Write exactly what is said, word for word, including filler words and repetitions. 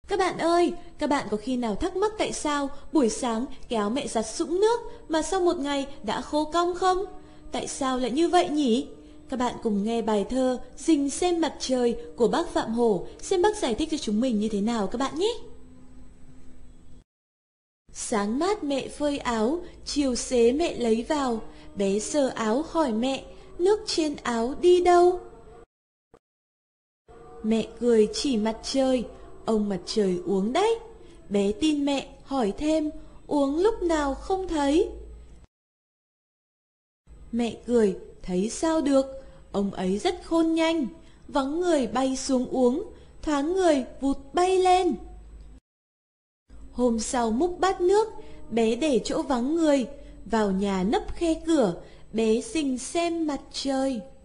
Các bạn ơi, các bạn có khi nào thắc mắc tại sao buổi sáng cái áo mẹ giặt sũng nước mà sau một ngày đã khô cong không? Tại sao lại như vậy nhỉ? Các bạn cùng nghe bài thơ Rình xem mặt trời của bác Phạm Hổ, xem bác giải thích cho chúng mình như thế nào các bạn nhé. Sáng mát mẹ phơi áo, chiều xế mẹ lấy vào, bé sờ áo hỏi mẹ, nước trên áo đi đâu? Mẹ cười chỉ mặt trời, ông mặt trời uống đấy. Bé tin mẹ, hỏi thêm, uống lúc nào không thấy? Mẹ cười, thấy sao được, ông ấy rất khôn nhanh. Vắng người bay xuống uống, thoáng người vụt bay lên. Hôm sau múc bát nước, bé để chỗ vắng người, vào nhà nấp khe cửa, bé rình xem mặt trời.